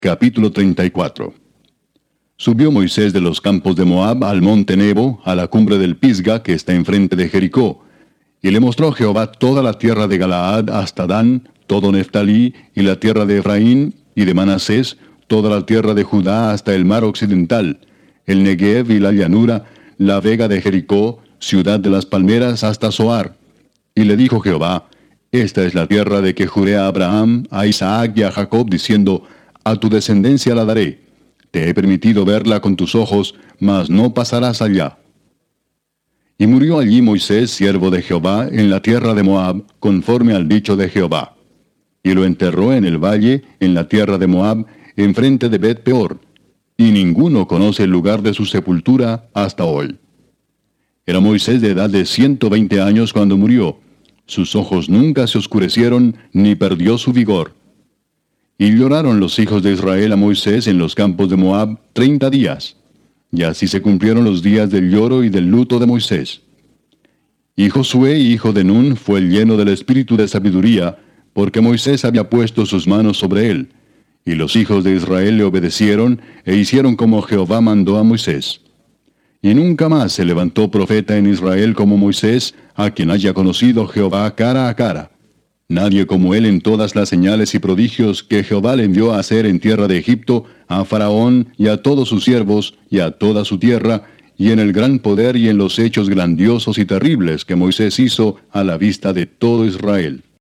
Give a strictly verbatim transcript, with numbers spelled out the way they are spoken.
Capítulo treinta y cuatro. Subió Moisés de los campos de Moab al monte Nebo, a la cumbre del Pisga que está enfrente de Jericó. Y le mostró Jehová toda la tierra de Galaad hasta Dan, todo Neftalí, y la tierra de Efraín, y de Manasés, toda la tierra de Judá hasta el mar occidental, el Negev y la llanura, la vega de Jericó, ciudad de las palmeras hasta Zoar. Y le dijo Jehová: Esta es la tierra de que juré a Abraham, a Isaac y a Jacob, diciendo: A tu descendencia la daré. Te he permitido verla con tus ojos, mas no pasarás allá. Y murió allí Moisés, siervo de Jehová, en la tierra de Moab, conforme al dicho de Jehová. Y lo enterró en el valle, en la tierra de Moab, enfrente de Bet Peor. Y ninguno conoce el lugar de su sepultura hasta hoy. Era Moisés de edad de ciento veinte años cuando murió. Sus ojos nunca se oscurecieron, ni perdió su vigor. Y lloraron los hijos de Israel a Moisés en los campos de Moab treinta días. Y así se cumplieron los días del lloro y del luto de Moisés. Y Josué, hijo de Nun, fue el lleno del espíritu de sabiduría, porque Moisés había puesto sus manos sobre él. Y los hijos de Israel le obedecieron, e hicieron como Jehová mandó a Moisés. Y nunca más se levantó profeta en Israel como Moisés, a quien haya conocido Jehová cara a cara. Nadie como él en todas las señales y prodigios que Jehová le envió a hacer en tierra de Egipto, a Faraón y a todos sus siervos y a toda su tierra, y en el gran poder y en los hechos grandiosos y terribles que Moisés hizo a la vista de todo Israel.